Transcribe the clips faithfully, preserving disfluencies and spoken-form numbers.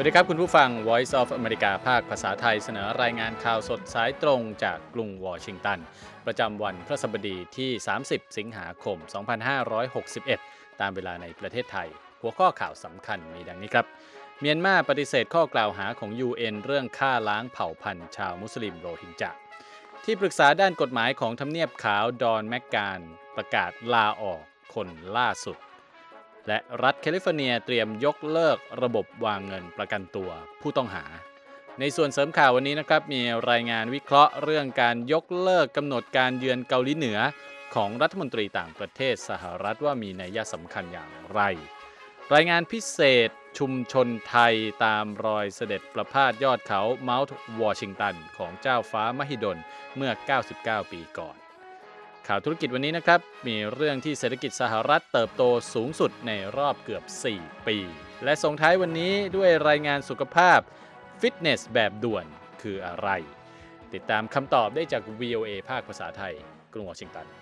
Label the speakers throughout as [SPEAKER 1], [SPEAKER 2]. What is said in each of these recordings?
[SPEAKER 1] วัสดีครับคุณผู้ฟัง Voice of America ภาคภาษาไทยเสนอรายงานข่าวสดสายตรงจากกรุงวอชิงตันประจำวันพฤหัสบดีที่สามสิบสิงหาคมสองพันห้าร้อยหกสิบเอ็ดตามเวลาในประเทศไทยหัวข้อข่าวสำคัญมีดังนี้ครับเมียนมาปฏิเสธข้อกล่าวหาของ ยู เอ็น เรื่องฆ่าล้างเผ่าพันธุ์ชาวมุสลิมโรฮิงญาที่ปรึกษาด้านกฎหมายของทำเนียบขาวดอนแมกการประกาศลาออกคนล่าสุดและรัฐแคลิฟอร์เนียเตรียมยกเลิกระบบวางเงินประกันตัวผู้ต้องหาในส่วนเสริมข่าววันนี้นะครับมีรายงานวิเคราะห์เรื่องการยกเลิกกำหนดการเยือนเกาหลีเหนือของรัฐมนตรีต่างประเทศสหรัฐว่ามีนัยสำคัญอย่างไรรายงานพิเศษชุมชนไทยตามรอยเสด็จประพาสยอดเขาเมาท์วอชิงตันของเจ้าฟ้ามหิดลเมื่อเก้าสิบเก้าปีก่อนข่าวธุรกิจวันนี้นะครับมีเรื่องที่เศรษฐกิจสหรัฐเติบโตสูงสุดในรอบเกือบสี่ปีและส่งท้ายวันนี้ด้วยรายงานสุขภาพฟิตเนสแบบด่วนคืออะไรติดตามคำตอบได้จาก วี โอ เอ ภาคภาษาไทยกรุงวอชิงตัน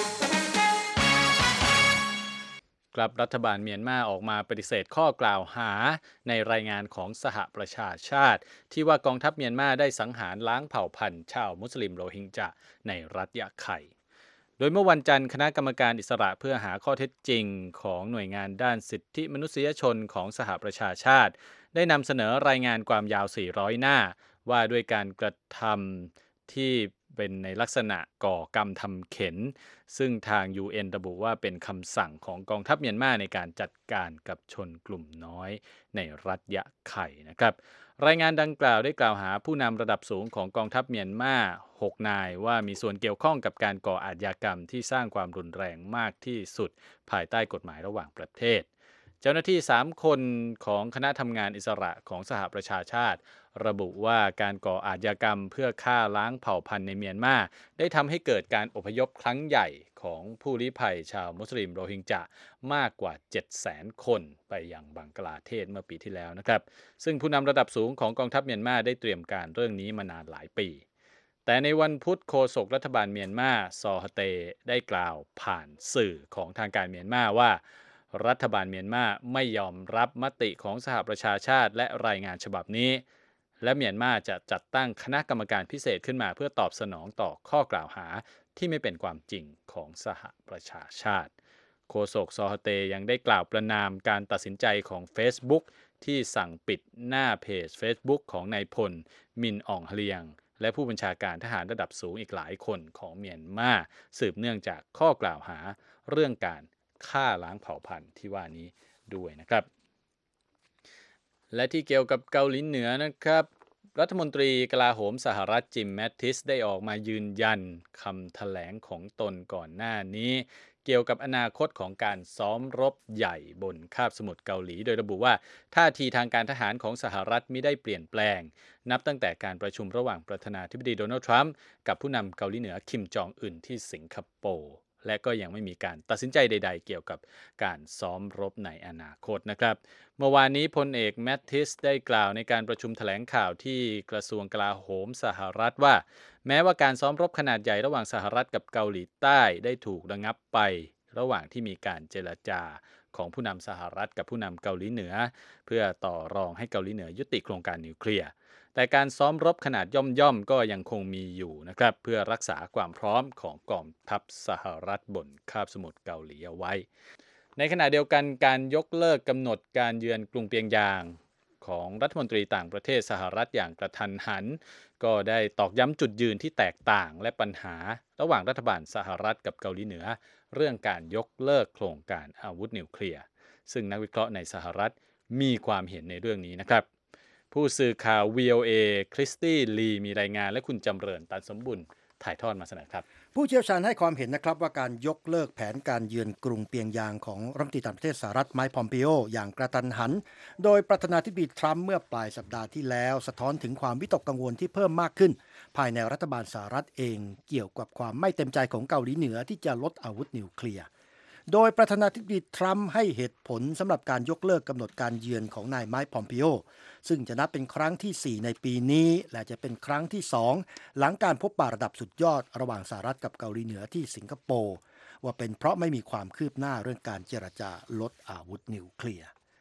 [SPEAKER 1] กลับรัฐบาลเมียนมาออกมาปฏิเสธข้อกล่าวหาในรายงานของสหประชาชาติที่ว่ากองทัพเมียนมาได้สังหารล้างเผ่าพันธุ์ชาวมุสลิมโรฮิงญาในรัฐยะไข่โดยเมื่อวันจันทร์คณะกรรมการอิสระเพื่อหาข้อเท็จจริงของหน่วยงานด้านสิทธิมนุษยชนของสหประชาชาติได้นำเสนอรายงานความยาวสี่ร้อยหน้าว่าด้วยการกระทำที่เป็นในลักษณะก่อกรรมทำเข็นซึ่งทาง ยู เอ็น ระบุว่าเป็นคำสั่งของกองทัพเมียนมาในการจัดการกับชนกลุ่มน้อยในรัฐยะไข่นะครับรายงานดังกล่าวได้กล่าวหาผู้นำระดับสูงของกองทัพเมียนมาหกนายว่ามีส่วนเกี่ยวข้องกับการก่ออาชญากรรมที่สร้างความรุนแรงมากที่สุดภายใต้กฎหมายระหว่างประเทศเจ้าหน้าที่สามคนของคณะทำงานอิสระของสหประชาชาติระบุว่าการก่ออาชญากรรมเพื่อฆ่าล้างเผ่าพันธุ์ในเมียนมาได้ทำให้เกิดการอพยพครั้งใหญ่ของผู้ลี้ภัยชาวมุสลิมโรฮิงญามากกว่า เจ็ดแสน คนไปยังบังกลาเทศเมื่อปีที่แล้วนะครับซึ่งผู้นำระดับสูงของกองทัพเมียนมาได้เตรียมการเรื่องนี้มานานหลายปีแต่ในวันพุธโฆษกรัฐบาลเมียนมาซอฮเตได้กล่าวผ่านสื่อของทางการเมียนมาว่ารัฐบาลเมียนมาไม่ยอมรับมติของสหประชาชาติและรายงานฉบับนี้และเมียนมาจะจัดตั้งคณะกรรมการพิเศษขึ้นมาเพื่อตอบสนองต่อข้อกล่าวหาที่ไม่เป็นความจริงของสหประชาชาติโฆษกซอฮเตยังได้กล่าวประณามการตัดสินใจของ Facebook ที่สั่งปิดหน้าเพจ Facebook ของนายพลมินอ่องเฮลียงและผู้บัญชาการทหารระดับสูงอีกหลายคนของเมียนมาสืบเนื่องจากข้อกล่าวหาเรื่องการฆ่าล้างเผ่าพันธุ์ที่ว่านี้ด้วยนะครับและที่เกี่ยวกับเกาหลีเหนือนะครับรัฐมนตรีกลาโหมสหรัฐจิมแมตติสได้ออกมายืนยันคำแถลงของตนก่อนหน้านี้เกี่ยวกับอนาคตของการซ้อมรบใหญ่บนคาบสมุทรเกาหลีโดยระบุว่าท่าทีทางการทหารของสหรัฐมิได้เปลี่ยนแปลงนับตั้งแต่การประชุมระหว่างประธานาธิบดีโดนัลด์ทรัมป์กับผู้นำเกาหลีเหนือคิมจองอึนที่สิงคโปร์และก็ยังไม่มีการตัดสินใจใดๆเกี่ยวกับการซ้อมรบในอนาคตนะครับเมื่อวานนี้พลเอกแมตติสได้กล่าวในการประชุมแถลงข่าวที่กระทรวงกลาโหมสหรัฐว่าแม้ว่าการซ้อมรบขนาดใหญ่ระหว่างสหรัฐกับเกาหลีใต้ได้ถูกระงับไประหว่างที่มีการเจรจาของผู้นำสหรัฐกับผู้นำเกาหลีเหนือเพื่อต่อรองให้เกาหลีเหนือยุติโครงการนิวเคลียร์แต่การซ้อมรบขนาดย่อมๆก็ยังคงมีอยู่นะครับเพื่อรักษาความพร้อมของกองทัพสหรัฐบนคาบสมุทรเกาหลีเอาไว้ในขณะเดียวกันการยกเลิกกำหนดการเยือนกรุงเปียงยางของรัฐมนตรีต่างประเทศสหรัฐอย่างกระทันหันก็ได้ตอกย้ำจุดยืนที่แตกต่างและปัญหาระหว่างรัฐบาลสหรัฐกับเกาหลีเหนือเรื่องการยกเลิกโครงการอาวุธนิวเคลียร์ซึ่งนักวิเคราะห์ในสหรัฐมีความเห็นในเรื่องนี้นะครับผู้สื่อข่าว วี โอ เอ คริสตี้ลีมีรายงานและคุณจำเริญตันสมบุญถ่ายทอดมาเสนอครับ
[SPEAKER 2] ผู้เชี่ยวชาญให้ความเห็นนะครับว่าการยกเลิกแผนการเยือนกรุงเปียงยางของรัฐมนตรีต่างประเทศสหรัฐไมค์ พอมปิโออย่างกระทันหันโดยประธานาธิบดีทรัมป์เมื่อปลายสัปดาห์ที่แล้วสะท้อนถึงความวิตกกังวลที่เพิ่มมากขึ้นภายในรัฐบาลสหรัฐเองเกี่ยวกับความไม่เต็มใจของเกาหลีเหนือที่จะลดอาวุธนิวเคลียร์โดยประธานาธิบดีทรัมป์ให้เหตุผลสำหรับการยกเลิกกำหนดการเยือนของนายไมค์ พอมปิโอซึ่งจะนับเป็นครั้งที่สี่ในปีนี้และจะเป็นครั้งที่สองหลังการพบปะระดับสุดยอดระหว่างสหรัฐกับเกาหลีเหนือที่สิงคโปร์ว่าเป็นเพราะไม่มีความคืบหน้าเรื่องการเจรจาลดอาวุธนิวเคลียร์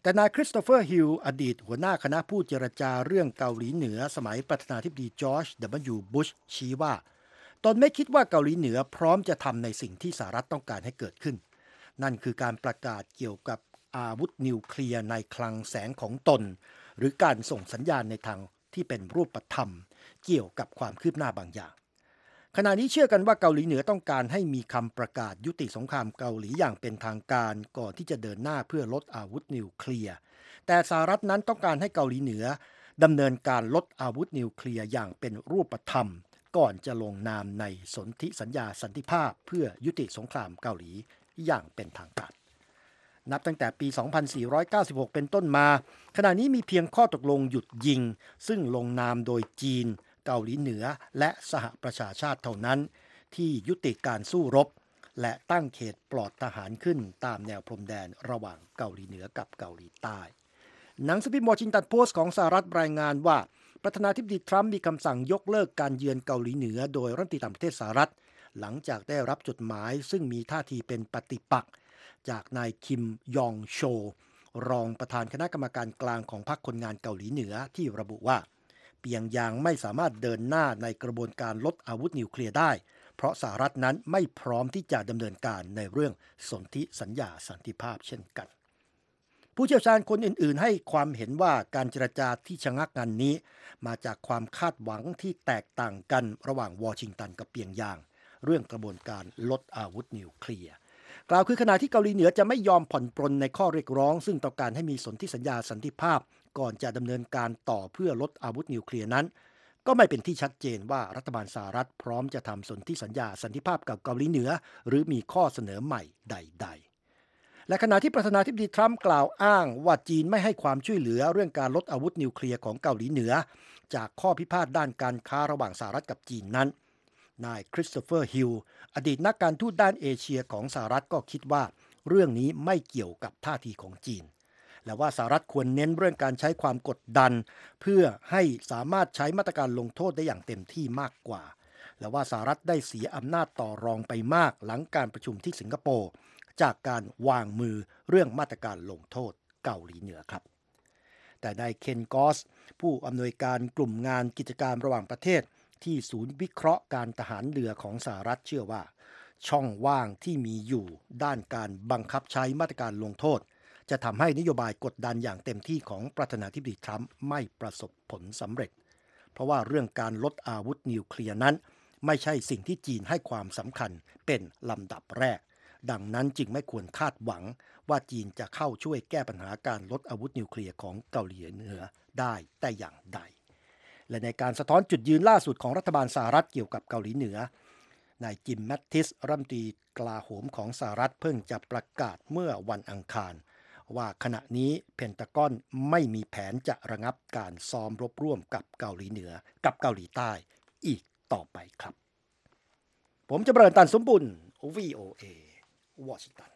[SPEAKER 2] แต่นายคริสโตเฟอร์ฮิลอดีตหัวหน้าคณะผู้เจรจาเรื่องเกาหลีเหนือสมัยประธานาธิบดีจอร์จ ดับเบิลยู บุชชี้ว่าตนไม่คิดว่าเกาหลีเหนือพร้อมจะทำในสิ่งที่สหรัฐต้องการให้เกิดขึ้นนั่นคือการประกาศเกี่ยวกับอาวุธนิวเคลียร์ในคลังแสงของตนหรือการส่งสัญญาณในทางที่เป็นรูปธรรมเกี่ยวกับความคืบหน้าบางอย่างขณะนี้เชื่อกันว่าเกาหลีเหนือต้องการให้มีคำประกาศยุติสงครามเกาหลีอย่างเป็นทางการก่อนที่จะเดินหน้าเพื่อลดอาวุธนิวเคลียร์แต่สหรัฐนั้นต้องการให้เกาหลีเหนือดำเนินการลดอาวุธนิวเคลียร์อย่างเป็นรูปธรรมก่อนจะลงนามในสนธิสัญญาสันติภาพเพื่อยุติสงครามเกาหลีอย่างเป็นทางการนับตั้งแต่ปี สองพันสี่ร้อยเก้าสิบหก เป็นต้นมาขณะนี้มีเพียงข้อตกลงหยุดยิงซึ่งลงนามโดยจีนเกาหลีเหนือและสหประชาชาติเท่านั้นที่ยุติการสู้รบและตั้งเขตปลอดทหารขึ้นตามแนวพรมแดนระหว่างเกาหลีเหนือกับเกาหลีใต้หนังสือพิมพ์วอชิงตันโพสต์ของสหรัฐรายงานว่าประธานาธิบดีทรัมป์มีคำสั่งยกเลิกการเยือนเกาหลีเหนือโดยรัฐมนตรีต่างประเทศสหรัฐหลังจากได้รับจดหมายซึ่งมีท่าทีเป็นปฏิปักษ์จากนายคิมยองโชรองประธานคณะกรรมการกลางของพรรคคนงานเกาหลีเหนือที่ระบุว่าเปียงยางไม่สามารถเดินหน้าในกระบวนการลดอาวุธนิวเคลียร์ได้เพราะสหรัฐนั้นไม่พร้อมที่จะดำเนินการในเรื่องสนธิสัญญาสันติภาพเช่นกันผู้เชี่ยวชาญคนอื่นๆให้ความเห็นว่าการเจรจาที่ชะงักงันนี้มาจากความคาดหวังที่แตกต่างกันระหว่างวอชิงตันกับเปียงยางเรื่องกระบวนการลดอาวุธนิวเคลียร์กล่าวคือขณะที่เกาหลีเหนือจะไม่ยอมผ่อนปรนในข้อเรียกร้องซึ่งต้องการให้มีสนธิสัญญาสันติภาพก่อนจะดำเนินการต่อเพื่อลดอาวุธนิวเคลียร์นั้นก็ไม่เป็นที่ชัดเจนว่ารัฐบาลสหรัฐพร้อมจะทำสนธิสัญญาสันติภาพกับเกาหลีเหนือหรือมีข้อเสนอใหม่ใดๆและขณะที่ประธานาธิบดีทรัมป์กล่าวอ้างว่าจีนไม่ให้ความช่วยเหลือเรื่องการลดอาวุธนิวเคลียร์ของเกาหลีเหนือจากข้อพิพาทด้านการค้าระหว่างสหรัฐกับจีนนั้นนายคริสโตเฟอร์ฮิลอดีตนักการทูตด้านเอเชียของสหรัฐก็คิดว่าเรื่องนี้ไม่เกี่ยวกับท่าทีของจีนและว่าสหรัฐควรเน้นเรื่องการใช้ความกดดันเพื่อให้สามารถใช้มาตรการลงโทษได้อย่างเต็มที่มากกว่าและว่าสหรัฐได้เสียอำนาจต่อรองไปมากหลังการประชุมที่สิงคโปร์จากการวางมือเรื่องมาตรการลงโทษเกาหลีเหนือครับแต่นายเคนกอสผู้อำนวยการกลุ่มงานกิจการระหว่างประเทศที่ศูนย์วิเคราะห์การทหารเรือของสหรัฐเชื่อว่าช่องว่างที่มีอยู่ด้านการบังคับใช้มาตรการลงโทษจะทำให้นโยบายกดดันอย่างเต็มที่ของประธานาธิบดีทรัมป์ไม่ประสบผลสำเร็จเพราะว่าเรื่องการลดอาวุธนิวเคลียร์นั้นไม่ใช่สิ่งที่จีนให้ความสำคัญเป็นลำดับแรกดังนั้นจึงไม่ควรคาดหวังว่าจีนจะเข้าช่วยแก้ปัญหาการลดอาวุธนิวเคลียร์ของเกาหลีเหนือได้แต่อย่างใดและในการสะท้อนจุดยืนล่าสุดของรัฐบาลสหรัฐเกี่ยวกับเกาหลีเหนือนายจิมแมตติสรัฐมนตรีกลาโหมของสหรัฐเพิ่งจะประกาศเมื่อวันอังคารว่าขณะนี้เพนตากอนไม่มีแผนจะระงับการซ้อมรบร่วมกับเกาหลีเหนือกับเกาหลีใต้อีกต่อไปครับผมจะเบริญตันสมบุญ วี โอ เอ วอชิงตัน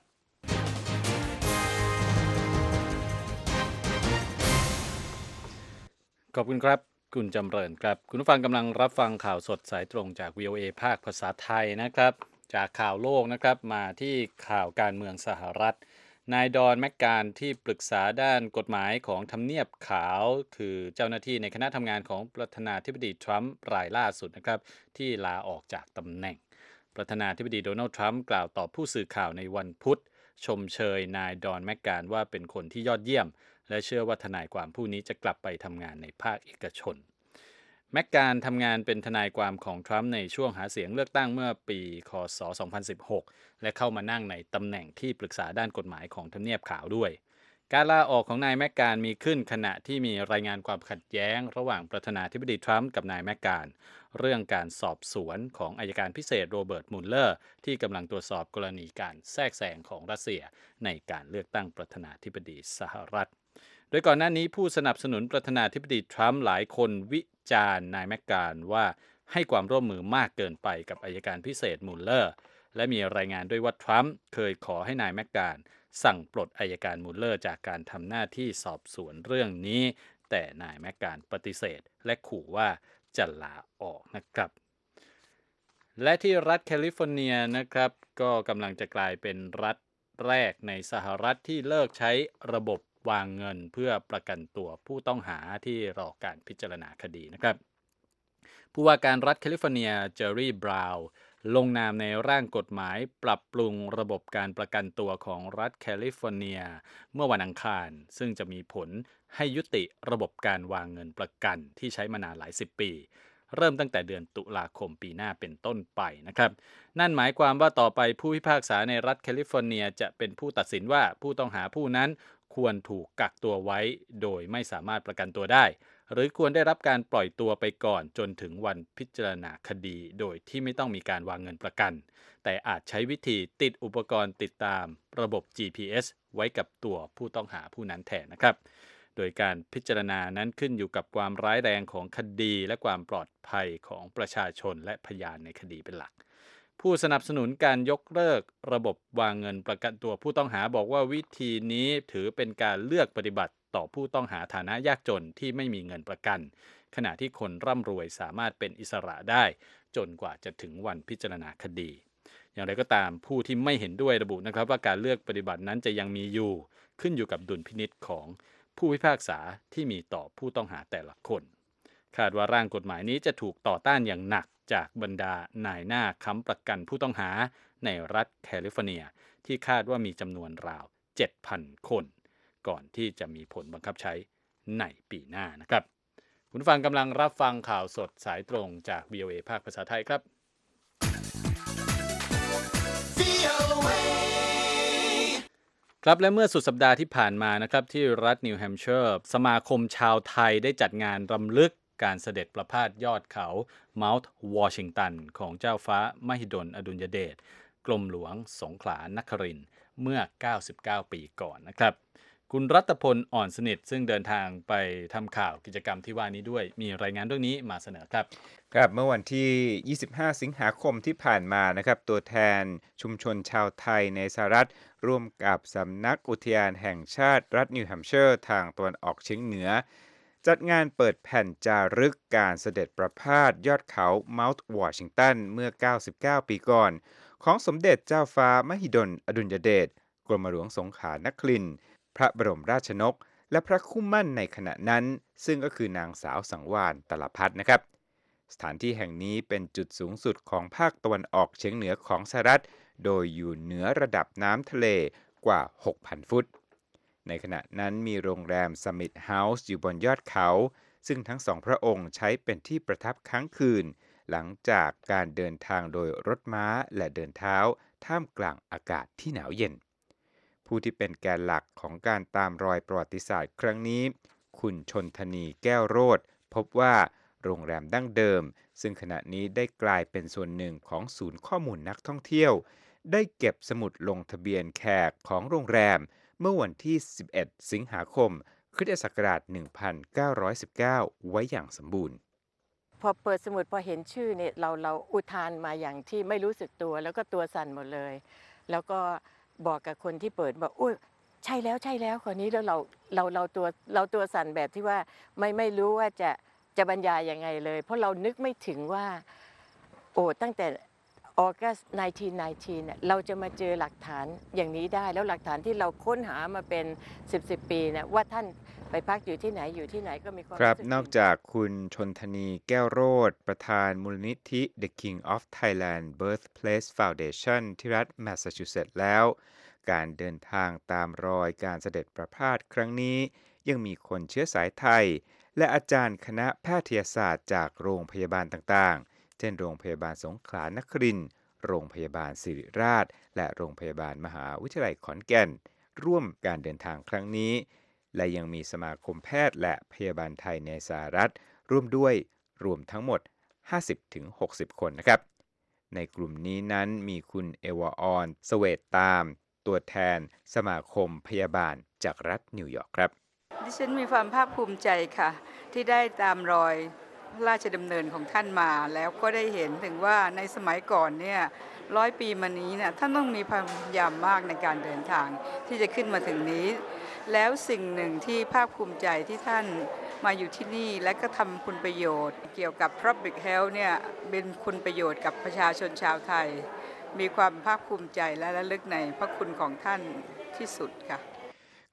[SPEAKER 1] ขอบคุณครับคุณจำเริญครับคุณผู้ฟังกำลังรับฟังข่าวสดสายตรงจาก วี โอ เอ ภาคภาษาไทยนะครับจากข่าวโลกนะครับมาที่ข่าวการเมืองสหรัฐนายดอนแมคการที่ปรึกษาด้านกฎหมายของทำเนียบขาวคือเจ้าหน้าที่ในคณะทำงานของประธานาธิบดีทรัมป์รายล่าสุดนะครับที่ลาออกจากตำแหน่งประธานาธิบดีโดนัลด์ทรัมป์กล่าวต่อผู้สื่อข่าวในวันพุธชมเชยนายดอนแมคการว่าเป็นคนที่ยอดเยี่ยมและเชื่อว่าทนายความผู้นี้จะกลับไปทำงานในภาคเอกชนแมคการทำงานเป็นทนายความของทรัมป์ในช่วงหาเสียงเลือกตั้งเมื่อปีค.ศ. สองพันสิบหกและเข้ามานั่งในตำแหน่งที่ปรึกษาด้านกฎหมายของทำเนียบขาวด้วยการลาออกของนายแมคการมีขึ้นขณะที่มีรายงานความขัดแย้งระหว่างประธานาธิบดีทรัมป์กับนายแมคการเรื่องการสอบสวนของอัยการพิเศษโรเบิร์ตมุลเลอร์ที่กำลังตรวจสอบกรณีการแทรกแซงของรัสเซียในการเลือกตั้งประธานาธิบดีสหรัฐโดยก่อนหน้านี้ผู้สนับสนุนประธานาธิบดีทรัมป์หลายคนวิจารณ์นายแมคการว่าให้ความร่วมมือมากเกินไปกับอัยการพิเศษมุลเลอร์และมีรายงานด้วยว่าทรัมป์เคยขอให้นายแมคการสั่งปลดอัยการมุลเลอร์จากการทำหน้าที่สอบสวนเรื่องนี้แต่นายแมคการปฏิเสธและขู่ว่าจะลาออกนะครับและที่รัฐแคลิฟอร์เนียนะครับก็กำลังจะกลายเป็นรัฐแรกในสหรัฐที่เลิกใช้ระบบวางเงินเพื่อประกันตัวผู้ต้องหาที่รอการพิจารณาคดีนะครับผู้ว่าการรัฐแคลิฟอร์เนียเจอร์รี่บราวน์ลงนามในร่างกฎหมายปรับปรุงระบบการประกันตัวของรัฐแคลิฟอร์เนียเมื่อวันอังคารซึ่งจะมีผลให้ยุติระบบการวางเงินประกันที่ใช้มานานหลายสิบปีเริ่มตั้งแต่เดือนตุลาคมปีหน้าเป็นต้นไปนะครับนั่นหมายความว่าต่อไปผู้พิพากษาในรัฐแคลิฟอร์เนียจะเป็นผู้ตัดสินว่าผู้ต้องหาผู้นั้นควรถูกกักตัวไว้โดยไม่สามารถประกันตัวได้หรือควรได้รับการปล่อยตัวไปก่อนจนถึงวันพิจารณาคดีโดยที่ไม่ต้องมีการวางเงินประกันแต่อาจใช้วิธีติดอุปกรณ์ติดตามระบบ จี พี เอส ไว้กับตัวผู้ต้องหาผู้นั้นแทนนะครับโดยการพิจารณานั้นขึ้นอยู่กับความร้ายแรงของคดีและความปลอดภัยของประชาชนและพยานในคดีเป็นหลักผู้สนับสนุนการยกเลิกระบบวางเงินประกันตัวผู้ต้องหาบอกว่าวิธีนี้ถือเป็นการเลือกปฏิบัติต่อผู้ต้องหาฐานะยากจนที่ไม่มีเงินประกันขณะที่คนร่ำรวยสามารถเป็นอิสระได้จนกว่าจะถึงวันพิจารณาคดีอย่างไรก็ตามผู้ที่ไม่เห็นด้วยระบุนะครับว่าการเลือกปฏิบัตินั้นจะยังมีอยู่ขึ้นอยู่กับดุลพินิจของผู้พิพากษาที่มีต่อผู้ต้องหาแต่ละคนคาดว่าร่างกฎหมายนี้จะถูกต่อต้านอย่างหนักจากบรรดานายหน้าค้ำประกันผู้ต้องหาในรัฐแคลิฟอร์เนียที่คาดว่ามีจำนวนราว เจ็ดพัน คนก่อนที่จะมีผลบังคับใช้ในปีหน้านะครับคุณฟังกำลังรับฟังข่าวสดสายตรงจาก วี โอ เอ ภาคภาษาไทยครับครับและเมื่อสุดสัปดาห์ที่ผ่านมานะครับที่รัฐนิวแฮมป์เชอร์สมาคมชาวไทยได้จัดงานรำลึกการเสด็จประพาสยอดเขาเมาท์วอชิงตันของเจ้าฟ้ามหิดลอดุลยเดชกรมหลวงสงขลานครินทร์เมื่อเก้าสิบเก้าปีก่อนนะครับคุณรัตพลอ่อนสนิทซึ่งเดินทางไปทำข่าวกิจกรรมที่ว่านี้ด้วยมีรายงานเรื่องนี้มาเสนอครับ
[SPEAKER 3] ครับเมื่อวันที่ยี่สิบห้าสิงหาคมที่ผ่านมานะครับตัวแทนชุมชนชาวไทยในสหรัฐร่วมกับสำนักอุทยานแห่งชาติรัฐนิวแฮมป์เชอร์ทางตะวันออกเฉียงเหนือจัดงานเปิดแผ่นจารึกการเสด็จประพาสยอดเขาเมาท์วอชิงตันเมื่อเก้าสิบเก้าปีก่อนของสมเด็จเจ้าฟ้ามหิดลอดุลยเดชกรมหลวงสงขลานครินทร์พระบรมราชนกและพระคู่หมั่นในขณะนั้นซึ่งก็คือนางสาวสังวาลตลพัฒน์นะครับสถานที่แห่งนี้เป็นจุดสูงสุดของภาคตะวันออกเฉียงเหนือของสหรัฐโดยอยู่เหนือระดับน้ำทะเลกว่า หกพัน ฟุตในขณะนั้นมีโรงแรม Summit House อยู่บนยอดเขาซึ่งทั้งสองพระองค์ใช้เป็นที่ประทับค้างคืนหลังจากการเดินทางโดยรถม้าและเดินเท้าท่ามกลางอากาศที่หนาวเย็นผู้ที่เป็นแกนหลักของการตามรอยประวัติศาสตร์ครั้งนี้คุณชนธนีแก้วโรจน์พบว่าโรงแรมดั้งเดิมซึ่งขณะนี้ได้กลายเป็นส่วนหนึ่งของศูนย์ข้อมูลนักท่องเที่ยวได้เก็บสมุดลงทะเบียนแขกของโรงแรมเมื่อวันที่สิบเอ็ดสิงหาคมคริสตศักราชหนึ่งพันเก้าร้อยสิบเก้าไว้อย่างสมบูรณ์
[SPEAKER 4] พอเปิดสมุดพอเห็นชื่อเนี่ยเราเราอุทานมาอย่างที่ไม่รู้สึกตัวแล้วก็ตัวสั่นหมดเลยแล้วก็บอกกับคนที่เปิดบอกอุ้ยใช่แล้วใช่แล้วคนนี้แล้วเราเราเราตัวเราตัวสั่นแบบที่ว่าไม่ไม่รู้ว่าจะจะบรรยายยังไงเลยเพราะเรานึกไม่ถึงว่าโอ้ตั้งแต่ออกัสหนึ่งพันเก้าร้อยสิบเก้าเนี่ยเราจะมาเจอหลักฐานอย่างนี้ได้แล้วหลักฐานที่เราค้นหามาเป็นสิบสิบปีเนี่ยว่าท่านไปพักอยู่ที่ไหนอยู่ที่ไหนก็มีความ
[SPEAKER 3] ครับนอกจากคุณชนธนีแก้วโรจน์ประธานมูลนิธิ The King of Thailand Birthplace Foundation ที่รัฐแมสซาชูเซตส์แล้วการเดินทางตามรอยการเสด็จประพาสครั้งนี้ยังมีคนเชื้อสายไทยและอาจารย์คณะแพทยศาสตร์จากโรงพยาบาลต่างๆเช่นโรงพยาบาลสงขลานครินทร์โรงพยาบาลศิริราชและโรงพยาบาลมหาวิทยาลัยขอนแก่นร่วมการเดินทางครั้งนี้และยังมีสมาคมแพทย์และพยาบาลไทยในสหรัฐร่วมด้วยรวมทั้งหมด ห้าสิบถึงหกสิบ คนนะครับในกลุ่มนี้นั้นมีคุณเอวาออนสเวตตามตัวแทนสมาคมพยาบาลจากรัฐนิวยอร์กครับ
[SPEAKER 5] ดิฉันมีความภาคภูมิใจค่ะที่ได้ตามรอยพระราชดำเนินของท่านมาแล้วก็ได้เห็นถึงว่าในสมัยก่อนเนี่ยร้อยปีมานี้เนี่ยท่านต้องมีความพยายามมากในการเดินทางที่จะขึ้นมาถึงนี้แล้วสิ่งหนึ่งที่ภาคภูมิใจที่ท่านมาอยู่ที่นี่และก็ทำคุณประโยชน์เกี่ยวกับ Public Health เนี่ยเป็นคุณประโยชน์กับประชาชนชาวไทยมีความภาคภูมิใจและระลึกในพระคุณของท่านที่สุดค่ะ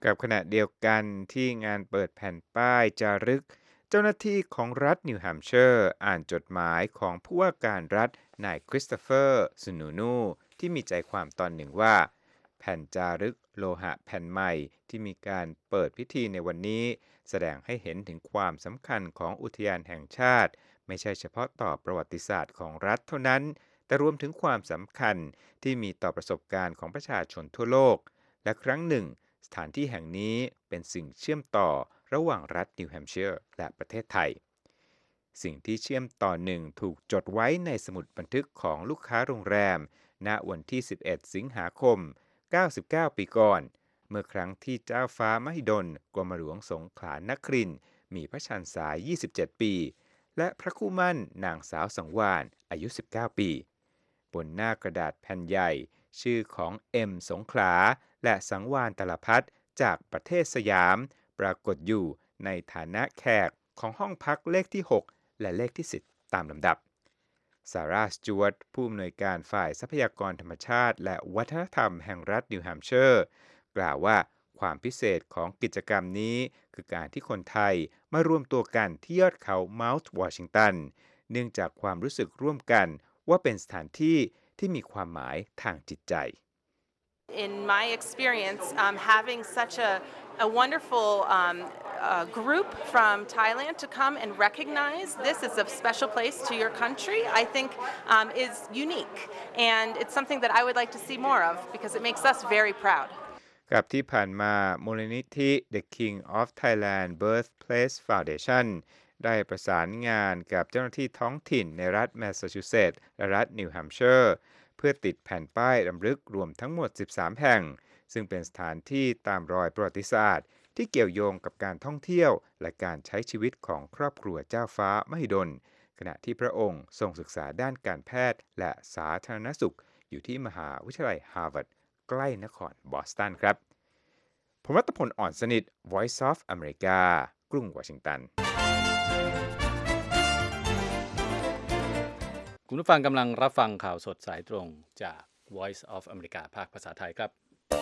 [SPEAKER 3] กับขณะเดียวกันที่งานเปิดแผ่นป้ายจารึกเจ้าหน้าที่ของรัฐนิวแฮมป์เชอร์อ่านจดหมายของผู้ว่าการรัฐนายคริสโตเฟอร์ซูนูนูที่มีใจความตอนหนึ่งว่าแผ่นจารึกโลหะแผ่นใหม่ที่มีการเปิดพิธีในวันนี้แสดงให้เห็นถึงความสำคัญของอุทยานแห่งชาติไม่ใช่เฉพาะต่อประวัติศาสตร์ของรัฐเท่านั้นแต่รวมถึงความสำคัญที่มีต่อประสบการณ์ของประชาชนทั่วโลกและครั้งหนึ่งสถานที่แห่งนี้เป็นสิ่งเชื่อมต่อระหว่างรัฐนิวแฮมป์เชียร์และประเทศไทยสิ่งที่เชื่อมต่อหนึ่งถูกจดไว้ในสมุดบันทึกของลูกค้าโรงแรมณวันที่สิบเอ็ดสิงหาคมเก้าสิบเก้าปีก่อนเมื่อครั้งที่เจ้าฟ้ามหิดลกรมหลวงสงขลานครินทร์มีพระชนษายี่สิบเจ็ดปีและพระคู่หมั่นนางสาวสังวาลอายุสิบเก้าปีบนหน้ากระดาษแผ่นใหญ่ชื่อของเอ็มสงขลาและสังวาลตลพัฒน์จากประเทศสยามปรากฏอยู่ในฐานะแขกของห้องพักเลขที่หกและเลขที่สิบตามลำดับซาร่าสจวตผู้อำนวยการฝ่ายทรัพยากรธรรมชาติและวัฒนธรรมแห่งรัฐนิวแฮมป์เชอร์กล่าวว่าความพิเศษของกิจกรรมนี้คือการที่คนไทยมารวมตัวกันที่ยอดเขาเมาท์วอชิงตันเนื่องจากความรู้สึกร่วมกันว่าเป็นสถานที่ที่มีความหมายทางจิตใจ
[SPEAKER 6] In my experience, um, having such a, a wonderful um, uh, group from Thailand to come and recognize this is a special place to your country, I think um, is unique. And it's something that I would like to see more of because it makes us very proud.
[SPEAKER 3] กับที่ผ่านมามูลนิธิ The King of Thailand Birthplace Foundation ได้ประสานงานกับเจ้าหน้าที่ท้องถิ่นในรัฐแมสซาชูเซตส์และรัฐนิวแฮมป์เชอร์เพื่อติดแผ่นป้ายรำลึกรวมทั้งหมดสิบสามแห่งซึ่งเป็นสถานที่ตามรอยประวัติศาสตร์ที่เกี่ยวโยงกับการท่องเที่ยวและการใช้ชีวิตของครอบครัวเจ้าฟ้ามหิดลขณะที่พระองค์ทรงศึกษาด้านการแพทย์และสาธารณสุขอยู่ที่มหาวิทยาลัยฮาร์วาร์ดใกล้นครบอสตันครับผมรัตพล อ่อนสนิท Voice of America กรุงวอชิงตัน
[SPEAKER 1] คุณผู้ฟังกำลังรับฟังข่าวสดสายตรงจาก Voice of America ภาคภาษาไทยครับ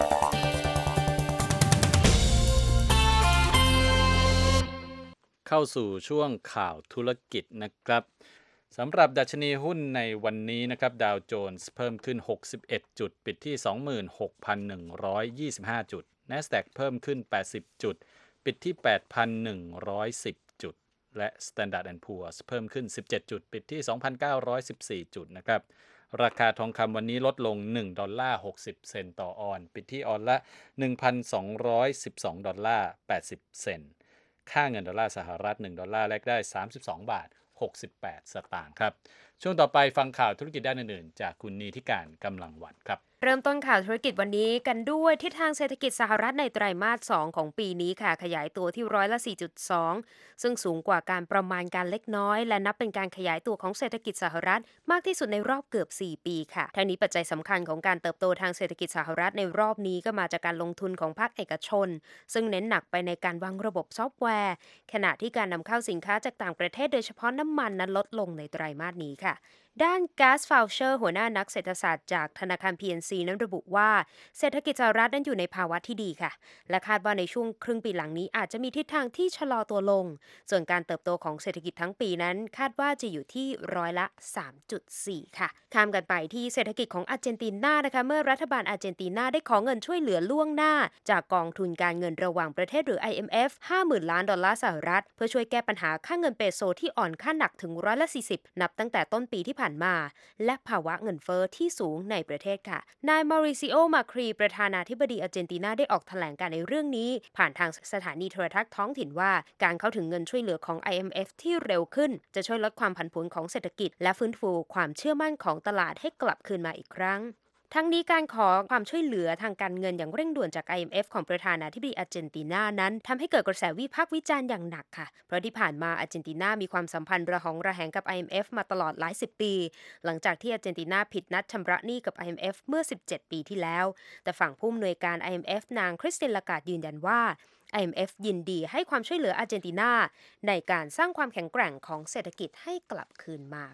[SPEAKER 1] เข้าสู่ช่วงข่าวธุรกิจนะครับสำหรับดัชนีหุ้นในวันนี้นะครับดาวโจนส์เพิ่มขึ้นหกสิบเอ็ดจุดปิดที่ สองหมื่นหกพันหนึ่งร้อยยี่สิบห้า จุด NASDAQ เพิ่มขึ้นแปดสิบจุดปิดที่ แปดพันหนึ่งร้อยสิบ จุดและ Standard แอนด์ Poor's เพิ่มขึ้นสิบเจ็ดจุดปิดที่ สองพันเก้าร้อยสิบสี่ จุดนะครับราคาทองคำวันนี้ลดลงหนึ่งดอลลาร์หกสิบเซนต์ต่อออนซ์ปิดที่ออนละ หนึ่งพันสองร้อยสิบสองดอลลาร์แปดสิบเซนต์ค่าเงินดอลลาร์สหรัฐหนึ่งดอลลาร์แลกได้สามสิบสองบาทหกสิบแปดสตางค์ครับช่วงต่อไปฟังข่าวธุรกิจด้านอื่นๆจากคุณนีธิการกำลังวันครับ
[SPEAKER 7] เริ่มต้นข่าวธุรกิจวันนี้กันด้วยทิศทางเศรษฐกิจสหรัฐในไตรมาสสองของปีนี้ค่ะขยายตัวที่ร้อยละ สี่จุดสอง ซึ่งสูงกว่าการประมาณการเล็กน้อยและนับเป็นการขยายตัวของเศรษฐกิจสหรัฐมากที่สุดในรอบเกือบสี่ปีค่ะทั้งนี้ปัจจัยสำคัญของการเติบโตทางเศรษฐกิจสหรัฐในรอบนี้ก็มาจากการลงทุนของภาคเอกชนซึ่งเน้นหนักไปในการวางระบบซอฟต์แวร์ขณะที่การนำเข้าสินค้าจากต่างประเทศโดยเฉพาะน้ำมันนั้นลดลงในไตรมาสนี้ค่ะด้านแกสฟาวเชอร์หัวหน้านักเศรษฐศาสตร์จากธนาคาร พี เอ็น ซี นั้นระบุว่าเศรษฐกิจสหรัฐนั้นอยู่ในภาวะที่ดีค่ะและคาดว่าในช่วงครึ่งปีหลังนี้อาจจะมีทิศทางที่ชะลอตัวลงส่วนการเติบโตของเศรษฐกิจทั้งปีนั้นคาดว่าจะอยู่ที่ร้อยละ สามจุดสี่ ค่ะข้ามกันไปที่เศรษฐกิจของอาร์เจนตินานะคะเมื่อรัฐบาลอาร์เจนตินาได้ขอเงินช่วยเหลือล่วงหน้าจากกองทุนการเงินระหว่างประเทศหรือ ไอ เอ็ม เอฟ ห้าหมื่นล้านดอลลาร์สหรัฐเพื่อช่วยแก้ปัญหาค่าเงินเปโซที่อ่อนค่าหนักถึงร้อยละสี่สิบนับตั้งแต่ต้นปีที่ผ่านมาและภาวะเงินเฟ้อที่สูงในประเทศค่ะนายมาริซิโอมาครีประธานาธิบดีอาร์เจนตินาได้ออกแถลงการในเรื่องนี้ผ่านทางสถานีโทรทัศน์ท้องถิ่นว่าการเข้าถึงเงินช่วยเหลือของ ไอ เอ็ม เอฟ ที่เร็วขึ้นจะช่วยลดความผันผวนของเศรษฐกิจและฟื้นฟูความเชื่อมั่นของตลาดให้กลับคืนมาอีกครั้งทั้งนี้การขอความช่วยเหลือทางการเงินอย่างเร่งด่วนจาก ไอ เอ็ม เอฟ ของประธานาธิบดีอาร์เจนตินานั้นทำให้เกิดกระแสวิพากษ์วิจารณ์อย่างหนักค่ะเพราะที่ผ่านมาอาร์เจนตินามีความสัมพันธ์ระหองระแหงกับ ไอ เอ็ม เอฟ มาตลอดหลายสิบปีหลังจากที่อาร์เจนตินาผิดนัดชำระหนี้กับ ไอ เอ็ม เอฟ เมื่อสิบเจ็ดปีที่แล้วแต่ฝั่งผู้อำนวยการ ไอ เอ็ม เอฟ นางคริสติน ลาการ์ดยืนยันว่า ไอ เอ็ม เอฟ ยินดีให้ความช่วยเหลืออาร์เจนตินาในการสร้างความแข็งแกร่งของเศรษฐกิจให้กลับคืนมาค่ะ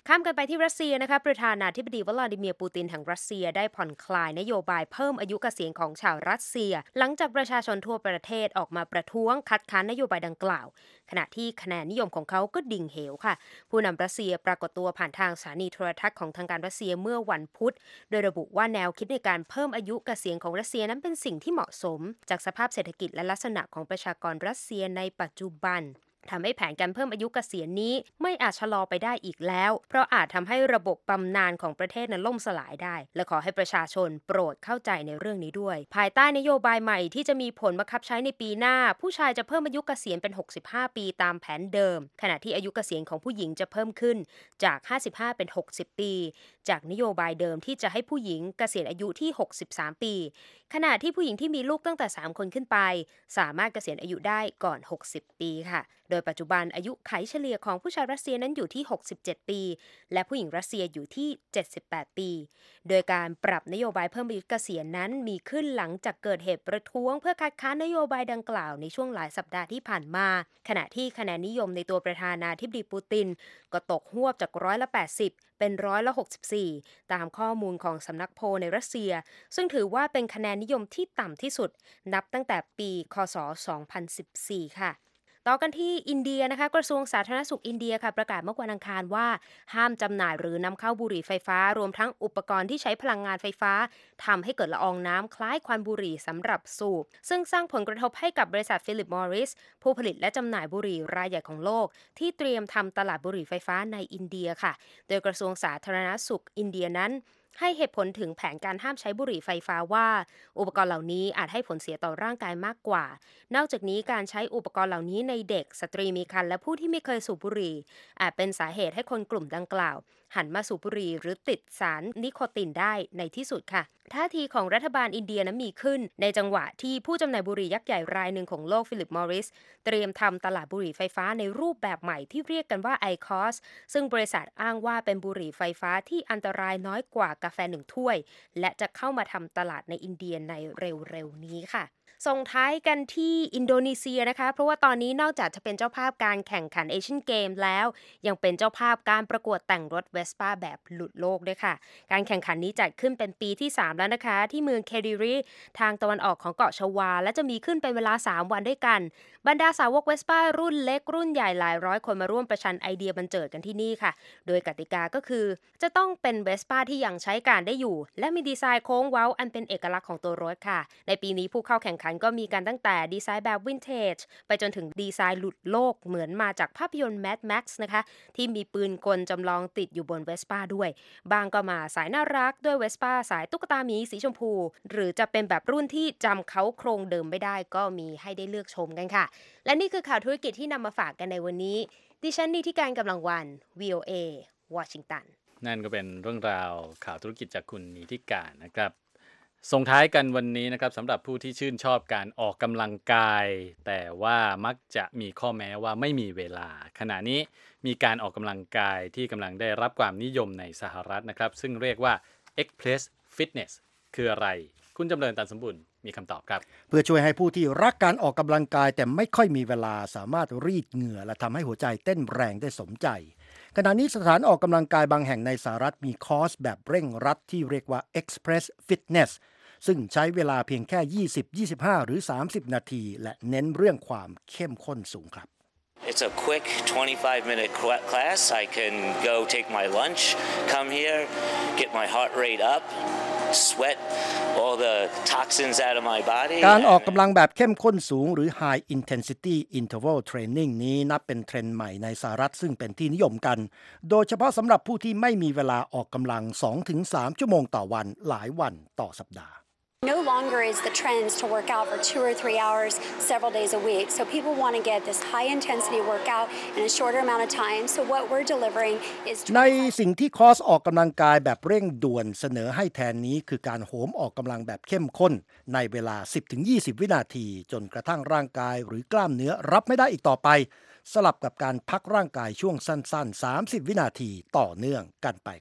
[SPEAKER 7] ข้ามกันไปที่รัสเซียนะคะประธานาธิบดีวลาดิเมียร์ปูตินแห่งรัสเซียได้ผ่อนคลายนโยบายเพิ่มอายุเกษียณของชาวรัสเซียหลังจากประชาชนทั่วประเทศออกมาประท้วงคัดค้านนโยบายดังกล่าวขณะที่คะแนนนิยมของเขาก็ดิ่งเหวค่ะผู้นำรัสเซียปรากฏตัวผ่านทางสถานีโทรทัศน์ของทางการรัสเซียเมื่อวันพุธโดยระบุว่าแนวคิดในการเพิ่มอายุเกษียณของรัสเซียนั้นเป็นสิ่งที่เหมาะสมจากสภาพเศรษฐกิจและลักษณะของประชากรรัสเซียในปัจจุบันทำให้แผนการเพิ่มอายุเกษียณนี้ไม่อาจชะลอไปได้อีกแล้วเพราะอาจทำให้ระบบบำนาญของประเทศนั้นล่มสลายได้และขอให้ประชาชนโปรดเข้าใจในเรื่องนี้ด้วยภายใต้นโยบายใหม่ที่จะมีผลบังคับใช้ในปีหน้าผู้ชายจะเพิ่มอายุเกษียณเป็นหกสิบห้าปีตามแผนเดิมขณะที่อายุเกษียณของผู้หญิงจะเพิ่มขึ้นจากห้าสิบห้าเป็นหกสิบปีจากนโยบายเดิมที่จะให้ผู้หญิงเกษียณอายุที่หกสิบสามปีขณะที่ผู้หญิงที่มีลูกตั้งแต่สามคนขึ้นไปสามารถเกษียณอายุได้ก่อนหกสิบปีค่ะโดยปัจจุบันอายุไขเฉลี่ยของผู้ชายรัสเซียนั้นอยู่ที่หกสิบเจ็ดปีและผู้หญิงรัสเซียอยู่ที่เจ็ดสิบแปดปีโดยการปรับนโยบายเพิ่มอายุเกษียณนั้นมีขึ้นหลังจากเกิดเหตุประท้วงเพื่อคัดค้านนโยบายดังกล่าวในช่วงหลายสัปดาห์ที่ผ่านมาขณะที่คะแนนนิยมในตัวประธานาธิบดีปูตินก็ตกฮวบจากร้อยละแปดสิบเป็นร้อยละหกสิบสี่ตามข้อมูลของสำนักโพลในรัสเซียซึ่งถือว่าเป็นคะแนนนิยมที่ต่ำที่สุดนับตั้งแต่ปีค.ศ. สองพันสิบสี่ค่ะต่อกันที่อินเดียนะคะกระทรวงสาธารณสุขอินเดียค่ะประกาศเมื่อวันอังคารว่าห้ามจำหน่ายหรือนำเข้าบุหรี่ไฟฟ้ารวมทั้งอุปกรณ์ที่ใช้พลังงานไฟฟ้าทำให้เกิดละอองน้ำคล้ายควันบุหรี่สำหรับสูบซึ่งสร้างผลกระทบให้กับบริษัทฟิลิปมอริสผู้ผลิตและจำหน่ายบุหรี่รายใหญ่ของโลกที่เตรียมทำตลาดบุหรี่ไฟฟ้าในอินเดียค่ะโดยกระทรวงสาธารณสุขอินเดียนั้นให้เหตุผลถึงแผนการห้ามใช้บุหรี่ไฟฟ้าว่าอุปกรณ์เหล่านี้อาจให้ผลเสียต่อร่างกายมากกว่านอกจากนี้การใช้อุปกรณ์เหล่านี้ในเด็กสตรีมีครรภ์และผู้ที่ไม่เคยสูบบุหรี่อาจเป็นสาเหตุให้คนกลุ่มดังกล่าวหันมาสูบบุหรี่หรือติดสารนิโคตินได้ในที่สุดค่ะท่าทีของรัฐบาลอินเดียนั้นมีขึ้นในจังหวะที่ผู้จำหน่ายบุหรี่ยักษ์ใหญ่รายหนึ่งของโลกฟิลิปมอริสเตรียมทำตลาดบุหรี่ไฟฟ้าในรูปแบบใหม่ที่เรียกกันว่า ไอ ซี โอ เอส ซึ่งบริษัทอ้างว่าเป็นบุหรี่ไฟฟ้าที่อันตรายน้อยกว่ากาแฟหนึ่งถ้วยและจะเข้ามาทำตลาดในอินเดียในเร็วๆนี้ค่ะส่งท้ายกันที่อินโดนีเซียนะคะเพราะว่าตอนนี้นอกจากจะเป็นเจ้าภาพการแข่งขันเอเชียนเกมแล้วยังเป็นเจ้าภาพการประกวดแต่งรถเวสป้าแบบหลุดโลกด้วยค่ะการแข่งขันนี้จัดขึ้นเป็นปีที่สามแล้วนะคะที่เมืองเคดิริทางตะวันออกของเกาะชวาและจะมีขึ้นเป็นเวลาสามวันด้วยกันบรรดาสาวกเวสป้ารุ่นเล็กรุ่นใหญ่หลายร้อยคนมาร่วมประชันไอเดียบันเจิดกันที่นี่ค่ะโดยกติกาก็คือจะต้องเป็นเวสป้าที่ยังใช้การได้อยู่และมีดีไซน์โค้งเว้าอันเป็นเอกลักษณ์ของตัวรถค่ะในปีนี้ผู้เข้าแข่งขันก็มีกันตั้งแต่ดีไซน์แบบวินเทจไปจนถึงดีไซน์หลุดโลกเหมือนมาจากภาพยนตร์ Mad Max นะคะที่มีปืนกลจำลองติดอยู่บนเวสป้าด้วยบางก็มาสายน่ารักด้วยเวสป้าสายตุ๊กตาหมีสีชมพูหรือจะเป็นแบบรุ่นที่จำเขาโครงเดิมไม่ได้ก็มีให้ได้เลือกชมกันค่ะและนี่คือข่าวธุรกิจที่นำมาฝากกันในวันนี้ดิฉันนิติการกำลังวัน วี โอ เอ วอชิงตัน
[SPEAKER 1] นั่นก็เป็นเรื่องราวข่าวธุรกิจจากคุณนิติการนะครับส่งท้ายกันวันนี้นะครับสำหรับผู้ที่ชื่นชอบการออกกำลังกายแต่ว่ามักจะมีข้อแม้ว่าไม่มีเวลาขณะนี้มีการออกกำลังกายที่กำลังได้รับความนิยมในสหรัฐนะครับซึ่งเรียกว่า Express Fitness คืออะไรคุณจำเริญตันสมบูรณ์มีคำตอบครับ
[SPEAKER 2] เพื่อช่วยให้ผู้ที่รักการออกกำลังกายแต่ไม่ค่อยมีเวลาสามารถรีดเหงื่อและทำให้หัวใจเต้นแรงได้สมใจขณะนี้สถานออกกำลังกายบางแห่งในสหรัฐมีคอร์สแบบเร่งรัดที่เรียกว่า Express Fitness ซึ่งใช้เวลาเพียงแค่ยี่สิบ ยี่สิบห้า หรือ สามสิบ นาทีและเน้นเรื่องความเข้มข้นสูงครับ
[SPEAKER 8] It's a quick twenty-five minute class. I can go take my lunch, come here, get my heart rate up, sweat all the toxins out of my body.
[SPEAKER 2] การออกกำลังแบบเข้มข้นสูงหรือ High Intensity Interval Training นี้นับเป็นเทรนด์ใหม่ในสหรัฐซึ่งเป็นที่นิยมกันโดยเฉพาะสำหรับผู้ที่ไม่มีเวลาออกกำลัง สองถึงสาม ชั่วโมงต่อวันหลายวันต่อสัปดาห์
[SPEAKER 9] No longer is the trend to work out for two or three hours several days a week. So people want to get this high intensity workout in a shorter amount of time. So what we're delivering is
[SPEAKER 2] ในสิ่งที่คอร์สออกกำลังกายแบบเร่งด่วนเสนอให้แทนนี้คือการโหมออกกำลังแบบเข้มข้นในเวลา สิบถึงยี่สิบ วินาทีจนกระทั่งร่างกายหรือกล้ามเนื้อรับไม่ได้อีกต่อไปสลับกับการพักร่างกายช่วงสั้นๆ สามสิบ วินาทีต่อเนื่องกันไปครับ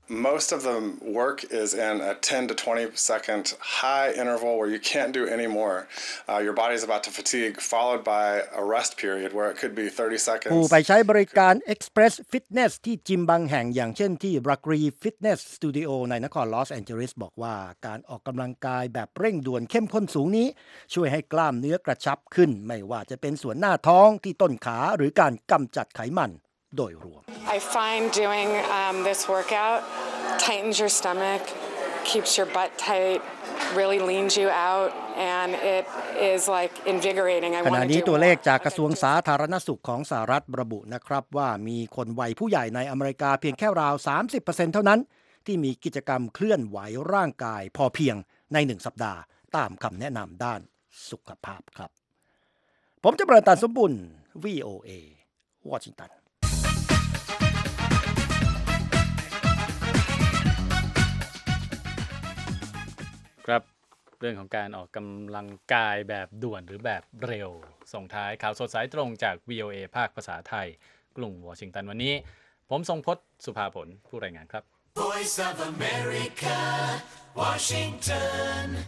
[SPEAKER 10] Most of the work is in a ten to twenty second high interval where you can't do any more. Uh, your body's about to fatigue, followed by a rest period where it could be thirty seconds.
[SPEAKER 2] ผู้ไปใช้บริการ Express Fitness ที่จิมบางแห่งอย่างเช่นที่ Bragri Fitness Studio ในนครลอสแอนเจลิสบอกว่าการออกกำลังกายแบบเร่งด่วนเข้มข้นสูงนี้ช่วยให้กล้ามเนื้อกระชับขึ้นไม่ว่าจะเป็นส่วนหน้าท้องที่ต้นขาหรือการกำจัดไขมันโดยรวม
[SPEAKER 11] I find doing um, this workout tightens your stomach, keeps your butt tight, really leans you out, and it is like invigorating. I
[SPEAKER 2] ข
[SPEAKER 11] want
[SPEAKER 2] ณะ
[SPEAKER 11] to
[SPEAKER 2] นี้
[SPEAKER 11] do
[SPEAKER 2] ตัวเลข
[SPEAKER 11] more.
[SPEAKER 2] จากกระทรวงสาธารณสุขของสหรัฐระบุนะครับว่ามีคนวัยผู้ใหญ่ในอเมริกาเพียงแค่ราว สามสิบเปอร์เซ็นต์ เท่านั้นที่มีกิจกรรมเคลื่อนไหวร่างกายพอเพียงในหนึ่งสัปดาห์ตามคำแนะนำด้านสุขภาพครับผมจะประตันสมบุญ วี โอ เอ วอชิงตัน
[SPEAKER 1] ครับเรื่องของการออกกำลังกายแบบด่วนหรือแบบเร็วส่งท้ายข่าวสดสายตรงจาก วี โอ เอ ภาคภาษาไทยกรุงวอชิงตันวันนี้ผมทรงพจน์สุภาผลผู้รายงานครับ
[SPEAKER 12] Voice of America Washington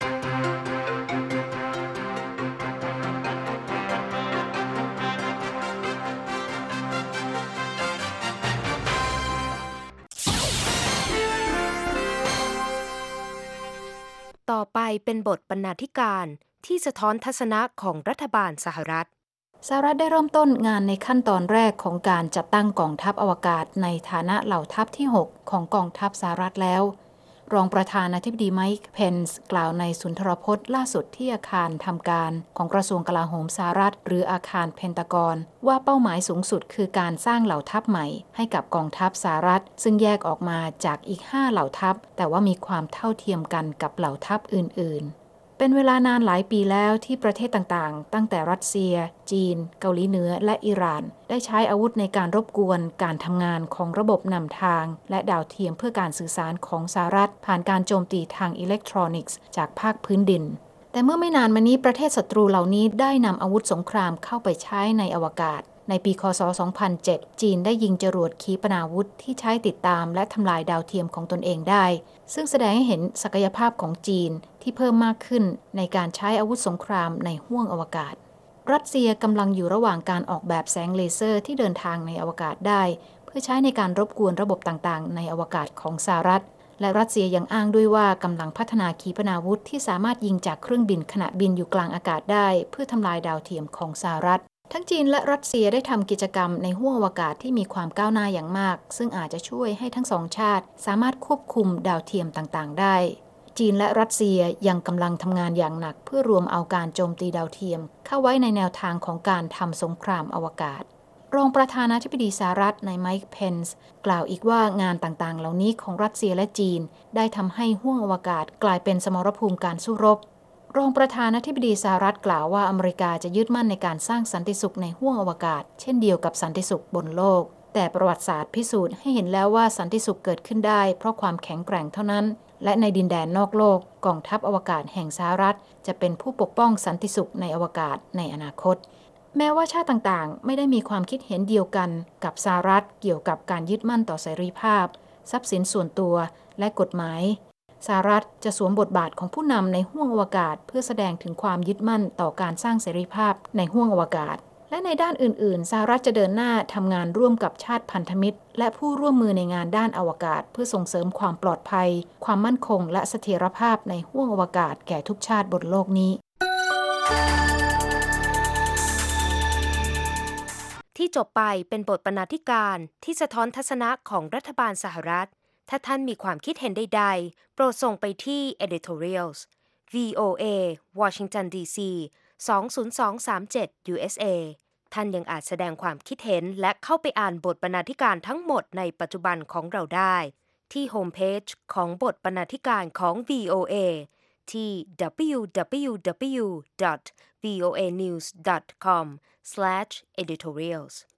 [SPEAKER 7] ต่อไปเป็นบทบรรณาธิการที่สะท้อนทัศนะของรัฐบาลสหรัฐสหรัฐได้เริ่มต้นงานในขั้นตอนแรกของการจัดตั้งกองทัพอวกาศในฐานะเหล่าทัพที่หกของกองทัพสหรัฐแล้วรองประธานาธิบดีไมค์เพนส์กล่าวในสุนทรพจน์ล่าสุดที่อาคารทำการของกระทรวงกลาโหมสหรัฐหรืออาคารเพนตากอนว่าเป้าหมายสูงสุดคือการสร้างเหล่าทัพใหม่ให้กับกองทัพสหรัฐซึ่งแยกออกมาจากอีกห้าเหล่าทัพแต่ว่ามีความเท่าเทียมกันกับเหล่าทัพอื่นๆเป็นเวลานานหลายปีแล้วที่ประเทศต่างๆตั้งแต่รัสเซียจีนเกาหลีเหนือและอิหร่านได้ใช้อาวุธในการรบกวนการทำงานของระบบนำทางและดาวเทียมเพื่อการสื่อสารของสหรัฐผ่านการโจมตีทางอิเล็กทรอนิกส์จากภาคพื้นดินแต่เมื่อไม่นานมานี้ประเทศศัตรูเหล่านี้ได้นำอาวุธสงครามเข้าไปใช้ในอวกาศในปีคศสองพันเจ็ดจีนได้ยิงจรวดขีปนาวุธที่ใช้ติดตามและทำลายดาวเทียมของตนเองได้ซึ่งแสดงให้เห็นศักยภาพของจีนที่เพิ่มมากขึ้นในการใช้อาวุธสงครามในห้วงอวกาศรัสเซียกำลังอยู่ระหว่างการออกแบบแสงเลเซอร์ที่เดินทางในอวกาศได้เพื่อใช้ในการรบกวนระบบต่างๆในอวกาศของสหรัฐและรัสเซียยังอ้างด้วยว่ากำลังพัฒนาขีปนาวุธที่สามารถยิงจากเครื่องบินขณะบินอยู่กลางอากาศได้เพื่อทำลายดาวเทียมของสหรัฐทั้งจีนและรัสเซียได้ทำกิจกรรมในห้วงอวกาศที่มีความก้าวหน้าอย่างมากซึ่งอาจจะช่วยให้ทั้งสองชาติสามารถควบคุมดาวเทียมต่างๆได้จีนและรัสเซียยังกำลังทำงานอย่างหนักเพื่อรวมเอาการโจมตีดาวเทียมเข้าไว้ในแนวทางของการทำสงครามอวกาศรองประธานาธิบดีสหรัฐนายไมค์เพนส์กล่าวอีกว่างานต่างๆเหล่านี้ของรัสเซียและจีนได้ทำให้ห้วงอวกาศกลายเป็นสมรภูมิการสู้รบรองประธานาธิบดีสหรัฐกล่าวว่าอเมริกาจะยึดมั่นในการสร้างสันติสุขในห้วงอวกาศเช่นเดียวกับสันติสุขบนโลกแต่ประวัติศาสตร์พิสูจน์ให้เห็นแล้วว่าสันติสุขเกิดขึ้นได้เพราะความแข็งแกร่งเท่านั้นและในดินแดนนอกโลกกองทัพอวกาศแห่งสหรัฐจะเป็นผู้ปกป้องสันติสุขในอวกาศในอนาคตแม้ว่าชาติต่างๆไม่ได้มีความคิดเห็นเดียวกันกับสหรัฐเกี่ยวกับการยึดมั่นต่อเสรีภาพทรัพย์สินส่วนตัวและกฎหมายสหรัฐจะสวมบทบาทของผู้นำในห้วงอวกาศเพื่อแสดงถึงความยึดมั่นต่อการสร้างเสรีภาพในห้วงอวกาศและในด้านอื่นๆสหรัฐจะเดินหน้าทำงานร่วมกับชาติพันธมิตรและผู้ร่วมมือในงานด้านอวกาศเพื่อส่งเสริมความปลอดภัยความมั่นคงและเสถียรภาพในห้วงอวกาศแก่ทุกชาติบนโลกนี้ที่จบไปเป็นบทบรรณาธิการที่สะท้อนทัศนะของรัฐบาลสหรัฐถ้าท่านมีความคิดเห็นใดๆโปรดส่งไปที่ editorials วี โอ เอ Washington ดี ซี สอง ศูนย์ สอง สาม เจ็ด ยู เอส เอ ท่านยังอาจแสดงความคิดเห็นและเข้าไปอ่านบทบรรณาธิการทั้งหมดในปัจจุบันของเราได้ที่โฮมเพจของบทบรรณาธิการของ วี โอ เอ ที่ ดับเบิลยู ดับเบิลยู ดับเบิลยู ดอท วี โอ เอ นิวส์ ดอท คอม สแลช editorials